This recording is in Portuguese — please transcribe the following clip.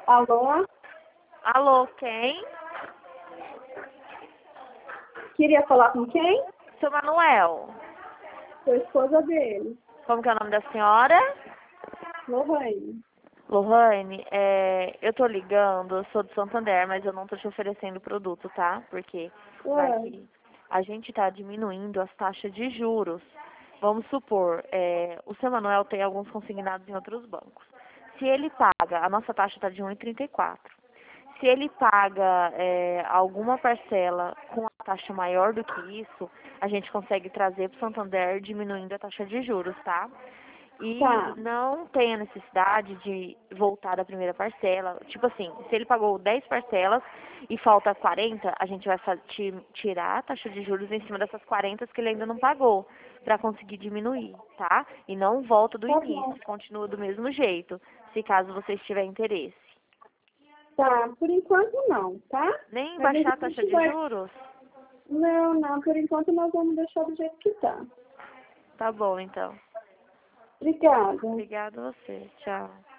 Alô? Alô, quem? Queria falar com quem? Seu Manuel. Sou esposa dele. Como que é o nome da senhora? Lohane. Lohane, eu tô ligando, eu sou de Santander, mas eu não tô te oferecendo produto, tá? Porque vai Ué, que a gente tá diminuindo as taxas de juros. Vamos supor, o seu Manuel tem alguns consignados em outros bancos. Se ele paga, a nossa taxa tá de 1,34. Se ele paga alguma parcela com a taxa maior do que isso, a gente consegue trazer para o Santander diminuindo a taxa de juros, tá? E tá. não tem a necessidade de voltar da primeira parcela. Tipo assim, se ele pagou 10 parcelas e falta 40, a gente vai tirar a taxa de juros em cima dessas 40 que ele ainda não pagou, para conseguir diminuir, tá? E não volta do Tá bom. início, continua do mesmo jeito, se caso você tiver interesse. Tá, por enquanto não, tá? Nem Mas a baixar a gente taxa de vai... juros? Não, por enquanto nós vamos deixar do jeito que tá. Tá bom, então. Obrigada. Obrigada a você. Tchau.